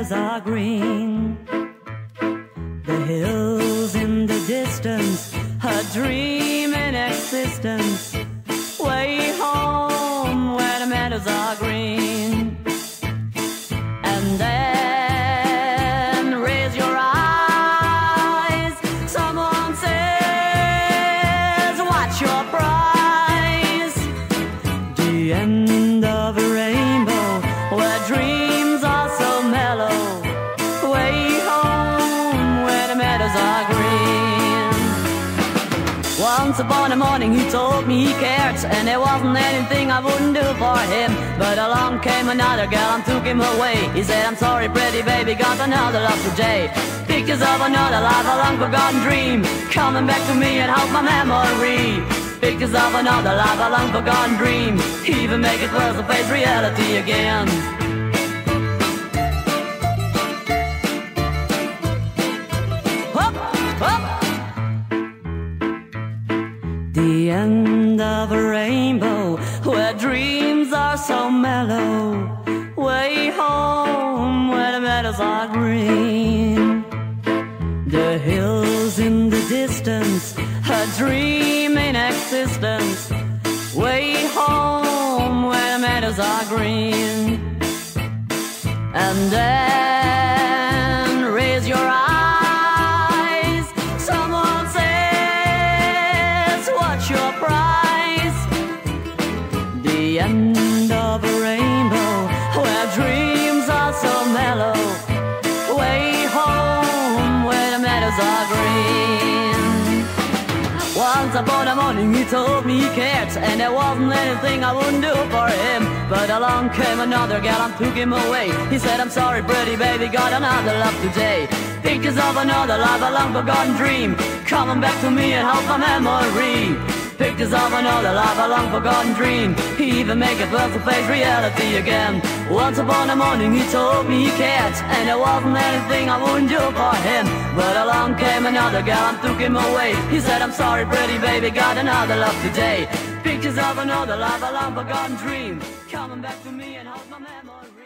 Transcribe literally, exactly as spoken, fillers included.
meadows are green. The hills in the distance, a dream in existence. Way home where the meadows are green. And then raise your eyes. Someone says, watch your prize. The end of a rainbow where dreams are so mellow. Way home where the meadows are green. Once upon a morning he told me he cared, and there wasn't anything I wouldn't do for him. But along came another girl and took him away. He said, I'm sorry pretty baby, got another love today. Pictures of another life, a long forgotten dream, coming back to me and help my memory. Pictures of another life, a long forgotten dream, even make it worse to face reality again. Up, up. The end of a rainbow where dreams are so mellow. Way home where the meadows are green. The hills in the distance, a dream in existence. Way home where the meadows are green. And then raise your eyes. Someone says, what's your prize? The end of a rainbow where dreams are so mellow. Way home where the meadows are green. Once upon a morning he told me he cared, and there wasn't anything I wouldn't do for him. But along came another gal and took him away. He said, I'm sorry pretty baby, got another love today. Pictures of another life, a long forgotten dream, coming back to me and help my memory. Pictures of another life, a long forgotten dream, even make it worse to face reality again. Once upon a morning he told me he cared, and there wasn't anything I wouldn't do for him. But along came another gal and took him away. He said, I'm sorry pretty baby, got another love today. Pictures of another life, a long forgotten dream, coming back to me and help my memory.